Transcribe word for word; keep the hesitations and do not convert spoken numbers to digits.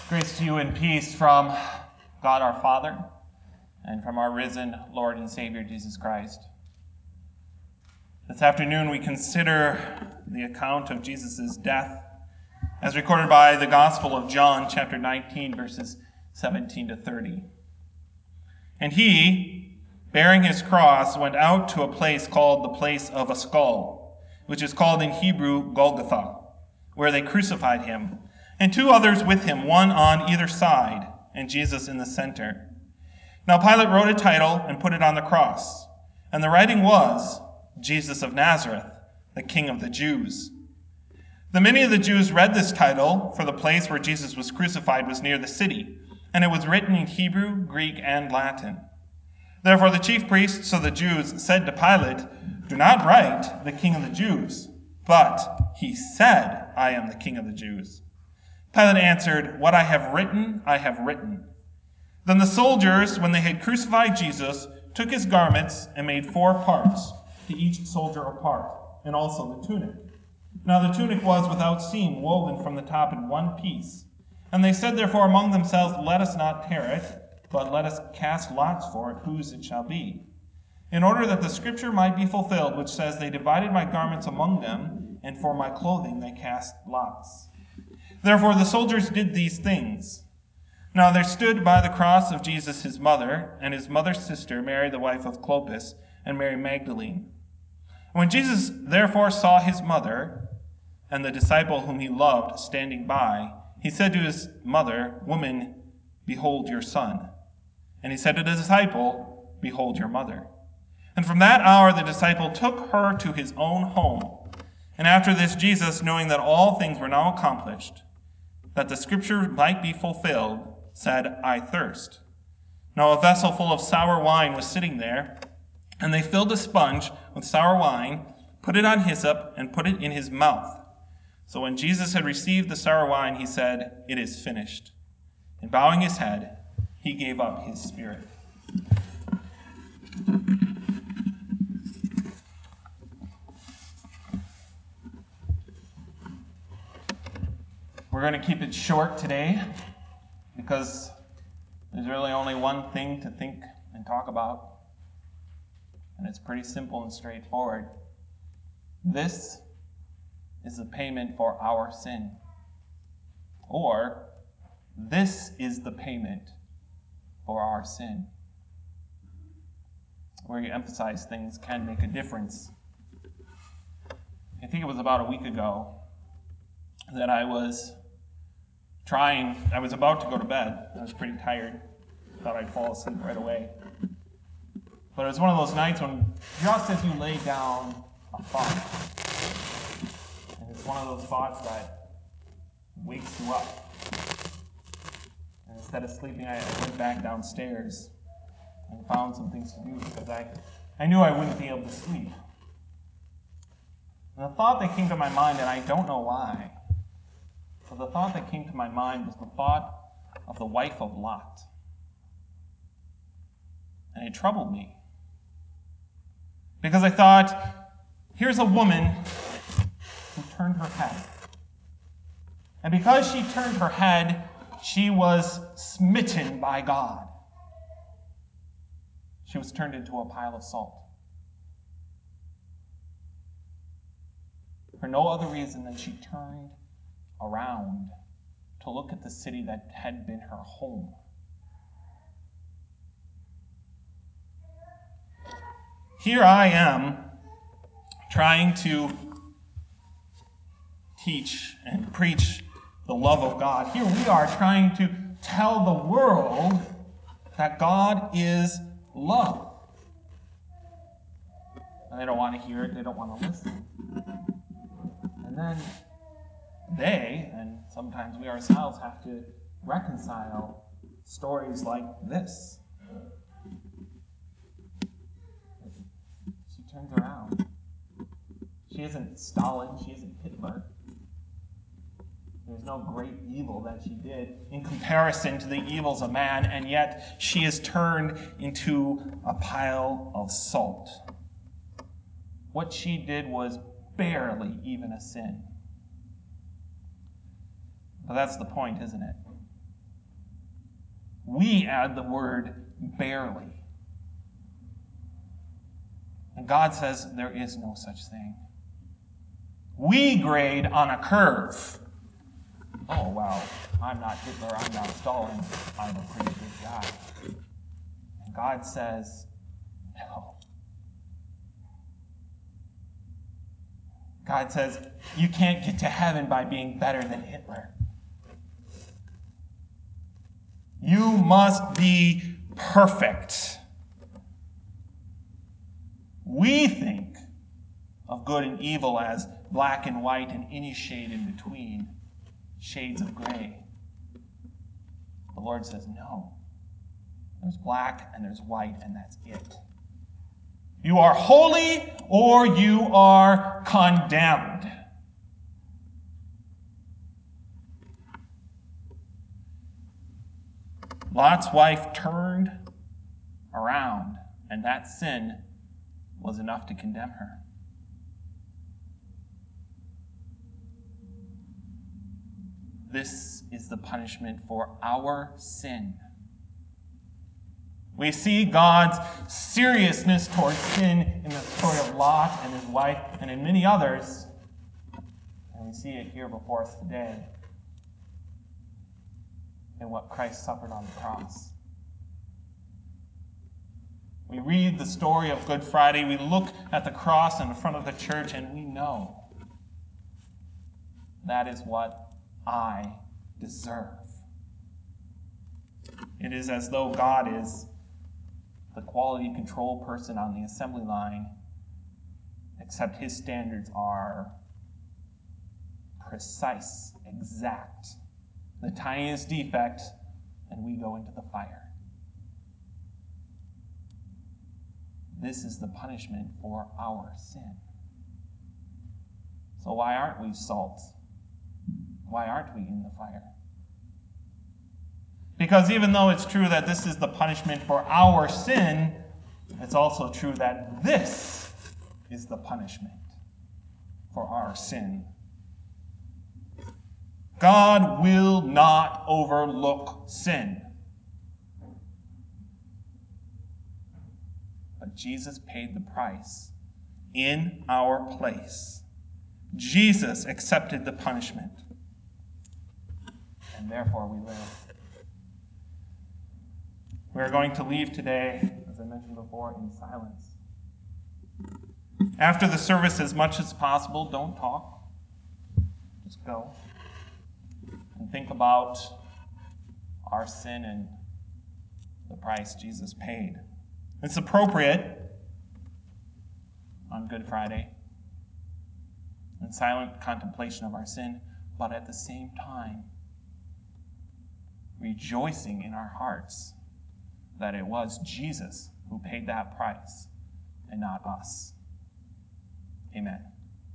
Grace to you and peace from God our Father and from our risen Lord and Savior Jesus Christ. This afternoon we consider the account of Jesus' death as recorded by the Gospel of John, chapter nineteen, verses seventeen to thirty. And he, bearing his cross, went out to a place called the place of a skull, which is called in Hebrew Golgotha, where they crucified him, and two others with him, one on either side, and Jesus in the center. Now Pilate wrote a title and put it on the cross, and the writing was, Jesus of Nazareth, the King of the Jews. The many of the Jews read this title, for the place where Jesus was crucified was near the city, and it was written in Hebrew, Greek, and Latin. Therefore the chief priests of the Jews said to Pilate, "Do not write the King of the Jews, but he said, I am the King of the Jews." Pilate answered, "What I have written, I have written." Then the soldiers, when they had crucified Jesus, took his garments and made four parts, to each soldier a part, and also the tunic. Now the tunic was without seam, woven from the top in one piece. And they said therefore among themselves, "Let us not tear it, but let us cast lots for it, whose it shall be." In order that the scripture might be fulfilled, which says, "They divided my garments among them, and for my clothing they cast lots." Therefore the soldiers did these things. Now there stood by the cross of Jesus his mother, and his mother's sister, Mary the wife of Clopas, and Mary Magdalene. When Jesus therefore saw his mother, and the disciple whom he loved standing by, he said to his mother, "Woman, behold your son." And he said to the disciple, "Behold your mother." And from that hour the disciple took her to his own home. And after this Jesus, knowing that all things were now accomplished, that the scripture might be fulfilled, said, "I thirst." Now a vessel full of sour wine was sitting there, and they filled a sponge with sour wine, put it on hyssop, and put it in his mouth. So when Jesus had received the sour wine, he said, "It is finished." And bowing his head, he gave up his spirit. We're going to keep it short today because there's really only one thing to think and talk about, and it's pretty simple and straightforward. This is the payment for our sin, or this is the payment for our sin. Where you emphasize things can make a difference. I think it was about a week ago that I was trying, I was about to go to bed. I was pretty tired. Thought I'd fall asleep right away. But it was one of those nights when just as you lay down a thought, and it's one of those thoughts that wakes you up. And instead of sleeping, I, I went back downstairs and found some things to do because I, I knew I wouldn't be able to sleep. And the thought that came to my mind, and I don't know why, but the thought that came to my mind was the thought of the wife of Lot. And it troubled me. Because I thought, here's a woman who turned her head. And because she turned her head, she was smitten by God. She was turned into a pile of salt. For no other reason than she turned around to look at the city that had been her home. Here I am trying to teach and preach the love of God. Here we are trying to tell the world that God is love. And they don't want to hear it, they don't want to listen. And then they, and sometimes we ourselves, have to reconcile stories like this. She turns around. She isn't Stalin, she isn't Hitler. There's no great evil that she did in comparison to the evils of man, and yet she is turned into a pile of salt. What she did was barely even a sin. But that's the point, isn't it? We add the word barely. And God says there is no such thing. We grade on a curve. Oh, well, I'm not Hitler, I'm not Stalin, I'm a pretty good guy. And God says, no. God says, you can't get to heaven by being better than Hitler. You must be perfect. We think of good and evil as black and white and any shade in between, shades of gray. The Lord says, no. There's black and there's white, and that's it. You are holy or you are condemned. Lot's wife turned around, and that sin was enough to condemn her. This is the punishment for our sin. We see God's seriousness towards sin in the story of Lot and his wife and in many others. And we see it here before us today in what Christ suffered on the cross. We read the story of Good Friday, we look at the cross in the front of the church, and we know that is what I deserve. It is as though God is the quality control person on the assembly line, except his standards are precise, exact. The tiniest defect, and we go into the fire. This is the punishment for our sin. So why aren't we salt? Why aren't we in the fire? Because even though it's true that this is the punishment for our sin, it's also true that this is the punishment for our sin. God will not overlook sin. But Jesus paid the price in our place. Jesus accepted the punishment. And therefore we live. We're going to leave today, as I mentioned before, in silence. After the service, as much as possible, don't talk. Just go. And think about our sin and the price Jesus paid. It's appropriate on Good Friday, in silent contemplation of our sin, but at the same time, rejoicing in our hearts that it was Jesus who paid that price and not us. Amen.